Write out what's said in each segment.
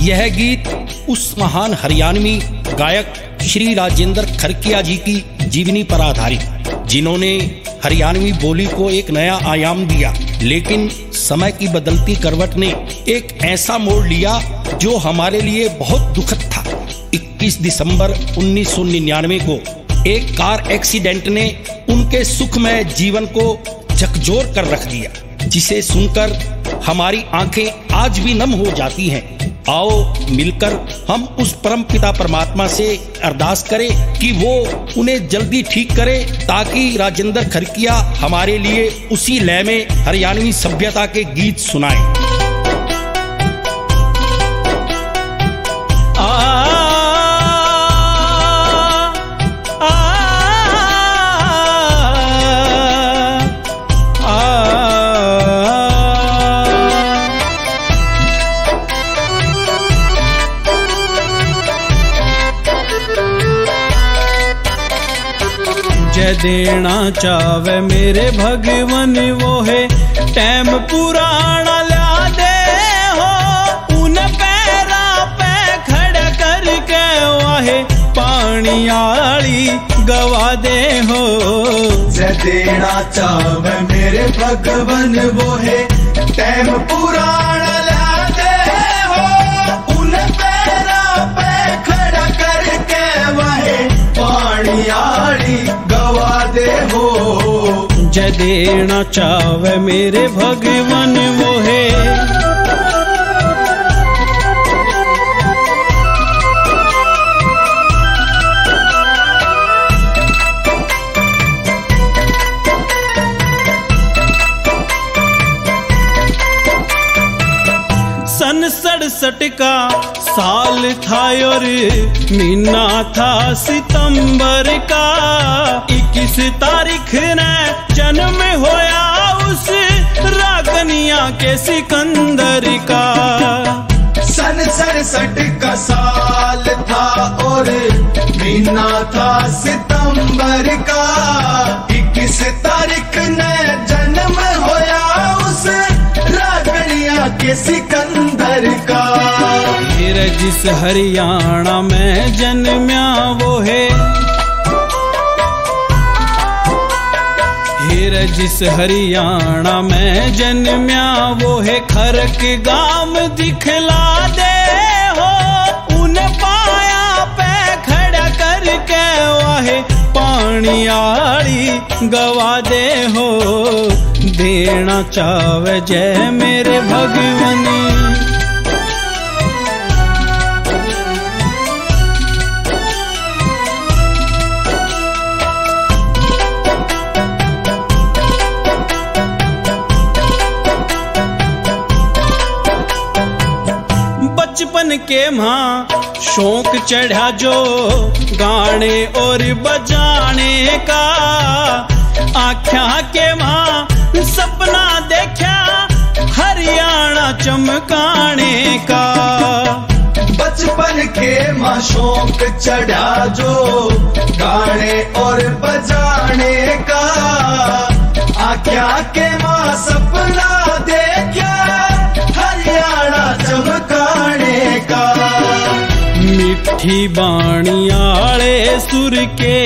यह गीत उस महान हरियाणवी गायक श्री राजेंद्र खरकिया जी की जीवनी पर आधारित, जिन्होंने हरियाणवी बोली को एक नया आयाम दिया। लेकिन समय की बदलती करवट ने एक ऐसा मोड़ लिया जो हमारे लिए बहुत दुखद था। 21 दिसंबर 1999 को एक कार एक्सीडेंट ने उनके सुखमय जीवन को झकझोर कर रख दिया, जिसे सुनकर हमारी आंखें आज भी नम हो जाती हैं। आओ मिलकर हम उस परम पिता परमात्मा से अरदास करें कि वो उन्हें जल्दी ठीक करे, ताकि राजेंद्र खरकिया हमारे लिए उसी लय में हरियाणवी सभ्यता के गीत सुनाए। जय देना चावे मेरे भगवन वो है टैम पुराना ला दे हो, उन पैरा पे खड़ा करके वाहे पानी आली गवा दे हो। जय देना चावे मेरे भगवन वो है टैम पुराना ला दे हो, उन पैरा पे खड़ा करके वाहे पानी आली गवा दे हो। जय देना चावे मेरे भगवन वो है। सन 67 का साल था और महीना था सितंबर का, 21 तारीख ने जन्म होया उस रागनिया के सिकंदर का। सन 67 का साल था और महीना था सितंबर का, 21 तारीख ने जन्म होया उस रागनिया के सिकंदर का। फिर जिस हरियाणा में जन्म्या वो है, फिर जिस हरियाणा में जन्म्या वो है खरक गाम दिखला दे हो, उन पाया पे खड़ा करके वाहे पानी आली गवा दे हो। देना चावे जय मेरे भगवन। बचपन के माँ शौक चढ़ा जो गाने और बजाने का, आख्या के माँ सपना देखा हरियाणा चमकाने का। बचपन के माँ शौक चढ़ा जो गाने और बजाने का, आख्या के माँ सपना देखा हरियाणा चमकाने का। मिठी बाणी आले सुर के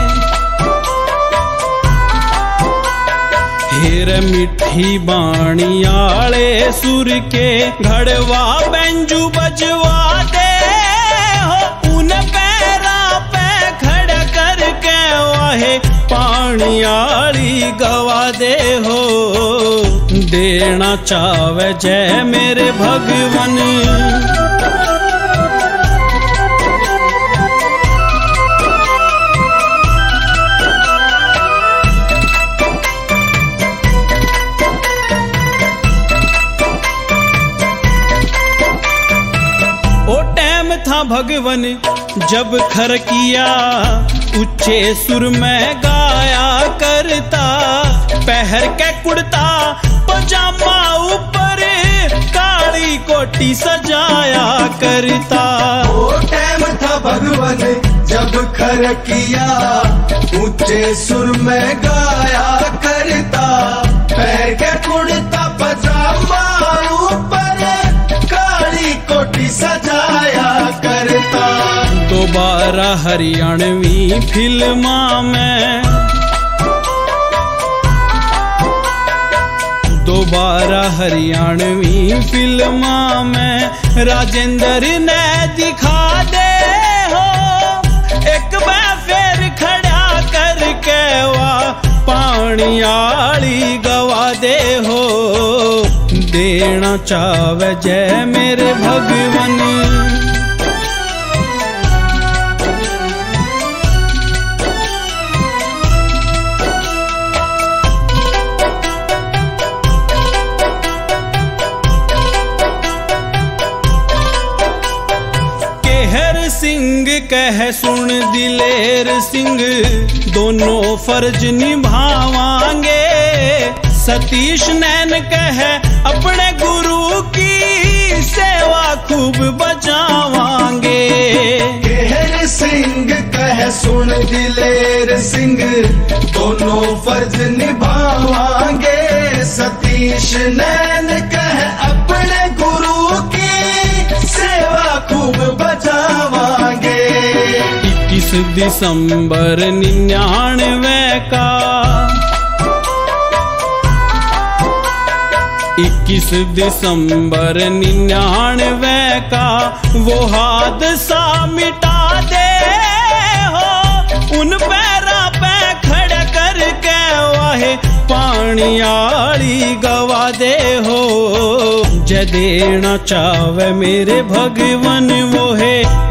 हेर, मिठी बाणी आले सुर के घड़वा बेंजू बजवा दे हो, उन पैरा पे खड़ा करके वाहे पानी आली गवा दे हो। देना चावे जय मेरे भगवन। था भगवन जब खरकिया ऊंचे सुर में गाया करता, पहर के कुर्ता पजामा ऊपर काली कोटी सजाया करता। वो टाइम था भगवन जब खरकिया ऊंचे सुर में गाया करता, पहर के कुर्ता पजामा ऊपर काली कोटी सजा दोबारा हरियाणवी फिल्मा में, दोबारा हरियाणवी फिल्मा में राजेंद्र ने दिखा दे हो, एक बार फिर खड़ा करके वाह पानी आली गवा दे हो। देना चावे जय मेरे भगवन, सिंह कह सुन दिलेर सिंह, दोनों फर्ज निभावांगे। सतीश नैन कह अपने गुरु की सेवा खूब बचावांगे। केहर सिंह कह सुन दिलेर सिंह, दोनों फर्ज निभावांगे। सतीश नैन कह अपने गुरु की सेवा खूब बचावांगे। 21 दिसंबर 99 का, 21 दिसंबर 99 का वो हादसा मिटा दे हो, उन पैरा पे खड़ा करके वाहे पानी आली गवा दे हो। जय देना चावे मेरे भगवन वो है